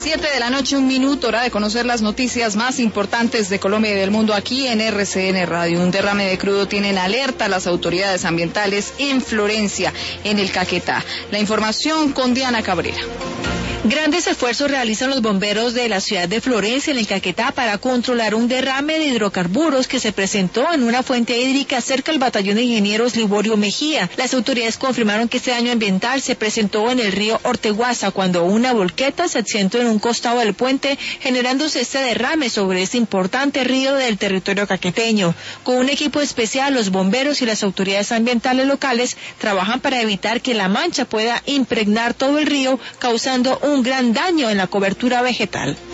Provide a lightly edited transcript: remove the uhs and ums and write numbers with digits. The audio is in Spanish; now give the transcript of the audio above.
7:01 p.m, hora de conocer las noticias más importantes de Colombia y del mundo aquí en RCN Radio. Un derrame de crudo tiene en alerta a las autoridades ambientales en Florencia, en el Caquetá. La información con Diana Cabrera. Grandes esfuerzos realizan los bomberos de la ciudad de Florencia, en el Caquetá, para controlar un derrame de hidrocarburos que se presentó en una fuente hídrica cerca del batallón de ingenieros Liborio Mejía. Las autoridades confirmaron que este daño ambiental se presentó en el río Orteguaza, cuando una volqueta se accidentó en un costado del puente, generándose este derrame sobre este importante río del territorio caqueteño. Con un equipo especial, los bomberos y las autoridades ambientales locales trabajan para evitar que la mancha pueda impregnar todo el río, causando un gran daño en la cobertura vegetal.